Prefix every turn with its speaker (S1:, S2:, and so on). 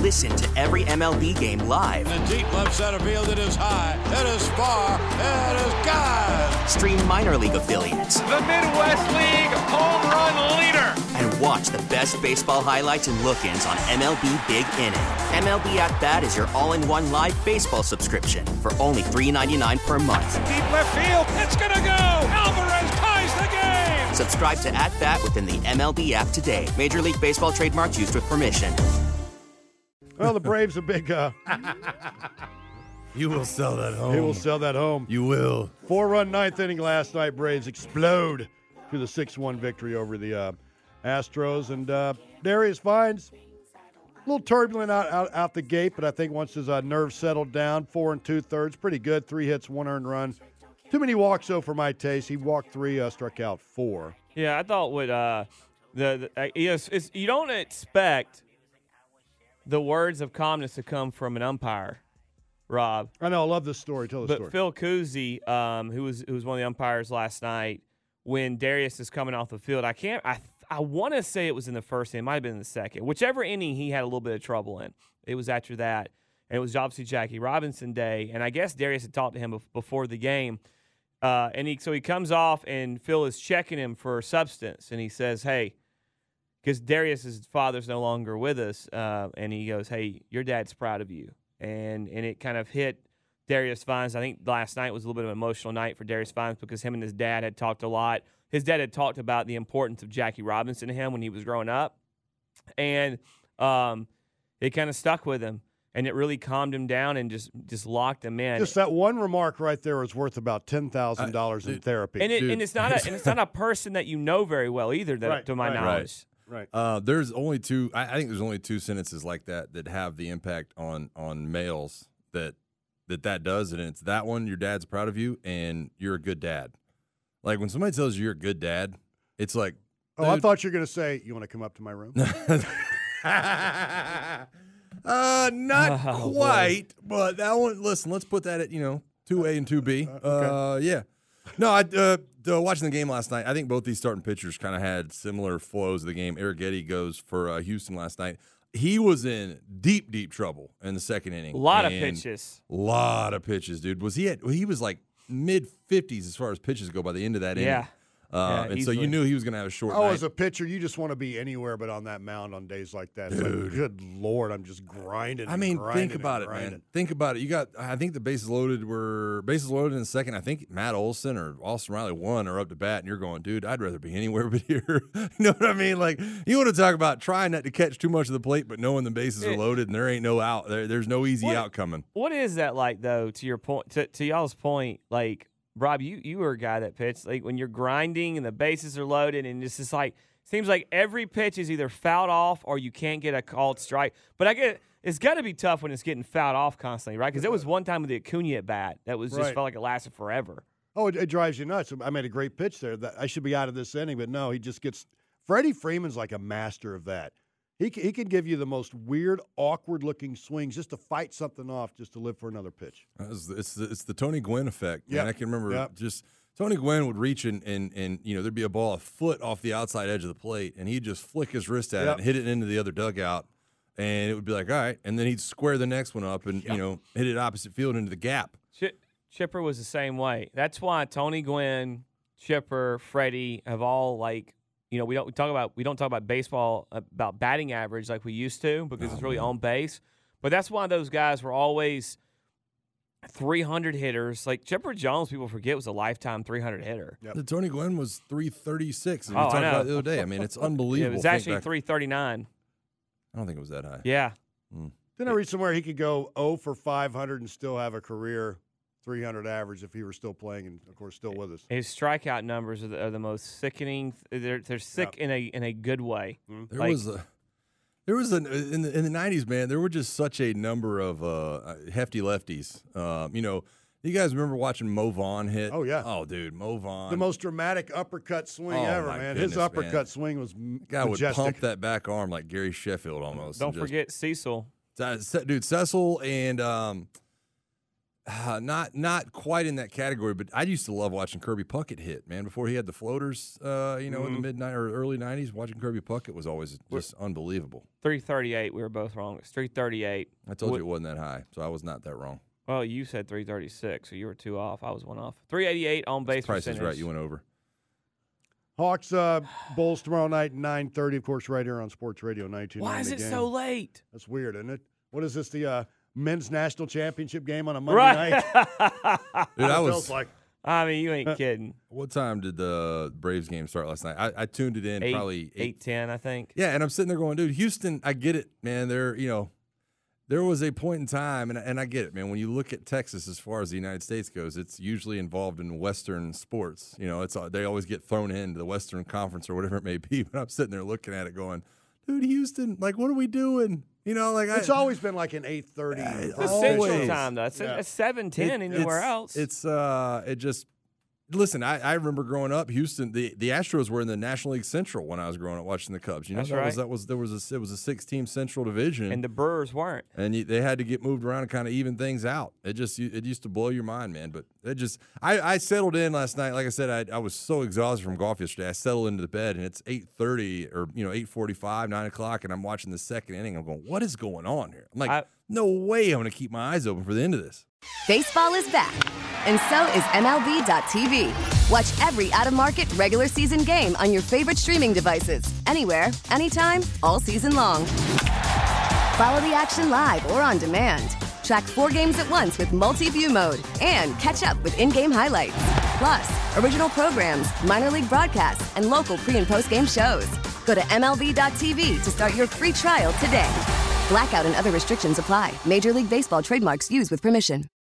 S1: Listen to every MLB game live.
S2: In the deep left center field, it is high, it is far, it is gone.
S1: Stream minor league affiliates.
S3: The Midwest League home run leader.
S1: And watch the best baseball highlights and look-ins on MLB Big Inning. MLB At Bat is your all-in-one live baseball subscription for only $3.99 per month.
S3: Deep left field, it's gonna go. Alvarez ties the game.
S1: Subscribe to At Bat within the MLB app today. Major League Baseball trademarks used with permission.
S4: Well, the Braves a big.
S5: You will sell that home.
S4: He will sell that home.
S5: You will.
S4: 4-run ninth inning last night. Braves explode to the 6-1 victory over the Astros. And Darius Vines, a little turbulent out the gate, but I think once his nerves settled down, 4 2/3, pretty good. 3 hits, 1 earned run. Too many walks, though, for my taste. He walked 3, struck out 4.
S6: Yeah, I thought you don't expect the words of calmness to come from an umpire, Rob.
S4: I know. I love this story. Tell the story.
S6: But Phil Cousy, who was one of the umpires last night, when Darius is coming off the field, I want to say it was in the first inning. It might have been in the second. Whichever inning he had a little bit of trouble in. It was after that. And it was obviously Jackie Robinson Day. And I guess Darius had talked to him before the game. So he comes off, and Phil is checking him for substance. And he says, hey, because Darius's father's no longer with us, and he goes, hey, your dad's proud of you. And it kind of hit Darius Vines. I think last night was a little bit of an emotional night for Darius Vines because him and his dad had talked a lot. His dad had talked about the importance of Jackie Robinson to him when he was growing up. And it kind of stuck with him. And it really calmed him down and just locked him in.
S4: Just that one remark right there is worth about $10,000 in therapy.
S6: And it's not a person that you know very well either, to my knowledge.
S4: Right.
S5: There's only two. I think there's only 2 sentences like that have the impact on males that does, and it's that one. Your dad's proud of you, and you're a good dad. Like when somebody tells you you're a good dad, it's like.
S4: Oh, I thought you were going to say, "You want to come up to my room?"
S5: Not quite, but that one. Listen, let's put that at 2A and 2B.
S4: Okay.
S5: Yeah. No, watching the game last night, I think both these starting pitchers kind of had similar flows of the game. Eric Getty goes for Houston last night. He was in deep, deep trouble in the second inning.
S6: A lot of pitches,
S5: dude. He was like mid-50s as far as pitches go by the end of that inning. And so you knew he was going to have a short night.
S4: As a pitcher, you just want to be anywhere but on that mound on days like that. It's like, good Lord, I'm just grinding.
S5: Think about it, man. Think about it. I think the bases loaded in the second. I think Matt Olson or Austin Riley won or up to bat, and you're going, dude, I'd rather be anywhere but here. You know what I mean? Like, you want to talk about trying not to catch too much of the plate, but knowing the bases are loaded and there ain't no out. There's no easy out coming.
S6: What is that like, though, to your point, to y'all's point, like, Rob, you were a guy that pitched. Like when you're grinding and the bases are loaded, and it's just like seems like every pitch is either fouled off or you can't get a called strike. But it's got to be tough when it's getting fouled off constantly, right? Because there was one time with the Acuna at bat that was just felt like it lasted forever.
S4: Oh, it drives you nuts. I made a great pitch there. That I should be out of this inning, but no, he just gets. Freddie Freeman's like a master of that. He can give you the most weird, awkward-looking swings just to fight something off, just to live for another pitch.
S5: It's the Tony Gwynn effect.
S4: Yeah,
S5: I can remember just Tony Gwynn would reach and there'd be a ball a foot off the outside edge of the plate, and he'd just flick his wrist at it and hit it into the other dugout, and it would be like, all right, and then he'd square the next one up and hit it opposite field into the gap.
S6: Chipper was the same way. That's why Tony Gwynn, Chipper, Freddie have all like. We don't talk about baseball about batting average like we used to because it's really on base. But that's why those guys were always 300 hitters. Like Chipper Jones, people forget was a lifetime 300 hitter.
S5: Yep. The Tony Gwynn was 336. We talked about it the other day. I mean, it's unbelievable.
S6: It was actually 339.
S5: I don't think it was that high.
S6: Yeah.
S4: Didn't I read somewhere he could go 0 for 500 and still have a career 300 average if he were still playing and, of course, still with us.
S6: His strikeout numbers are the most sickening. They're sick in a good way.
S5: Mm-hmm. There was in the 90s, man, there were just such a number of hefty lefties. You guys remember watching Mo Vaughn hit?
S4: Oh, yeah.
S5: Oh, dude, Mo Vaughn.
S4: The most dramatic uppercut swing ever, man. His uppercut swing was
S5: guy
S4: majestic.
S5: would pump that back arm like Gary Sheffield almost.
S6: Don't forget Cecil.
S5: Dude, Cecil and Not quite in that category, but I used to love watching Kirby Puckett hit, man. Before he had the floaters, in the mid-90s or early 90s, watching Kirby Puckett was always just unbelievable.
S6: 338. We were both wrong. It's 338.
S5: I told you it wasn't that high, so I was not that wrong.
S6: Well, you said 336, so you were 2 off. I was 1 off. 388 on base
S5: Price
S6: percentage.
S5: is right. You went over.
S4: Hawks Bulls tomorrow night at 9:30, of course, right here on Sports Radio 1990.
S6: Why is it so late?
S4: That's weird, isn't it? What is this, the men's national championship game on a Monday night?
S5: Dude,
S4: feels like.
S6: I mean, you ain't kidding.
S5: What time did the Braves game start last night? I tuned it in probably
S6: 8:10, I think.
S5: Yeah, and I'm sitting there going, dude, Houston, I get it, man. There was a point in time, and I get it, man. When you look at Texas as far as the United States goes, it's usually involved in Western sports. They always get thrown into the Western Conference or whatever it may be. But I'm sitting there looking at it going, dude, Houston, like, what are we doing?
S4: It's always been like an 8:30.
S6: It's Central time, though. It's 7:10 anywhere else.
S5: Listen, I remember growing up, Houston. The Astros were in the National League Central when I was growing up watching the Cubs.
S6: That's right.
S5: It was a 6-team Central division,
S6: and the Brewers weren't.
S5: And they had to get moved around and kind of even things out. It used to blow your mind, man. But I settled in last night. Like I said, I was so exhausted from golf yesterday. I settled into the bed, and it's 8:30 or 8:45, 9 o'clock, and I'm watching the second inning. I'm going, what is going on here? I'm like, no way I'm going to keep my eyes open for the end of this.
S7: Baseball is back, and so is MLB.tv. Watch every out-of-market regular season game on your favorite streaming devices, anywhere, anytime, all season long. Follow the action live or on demand. Track 4 games at once with multi-view mode and catch up with in-game highlights. Plus, original programs, minor league broadcasts, and local pre- and post-game shows. Go to MLB.tv to start your free trial today. Blackout and other restrictions apply. Major League Baseball trademarks used with permission.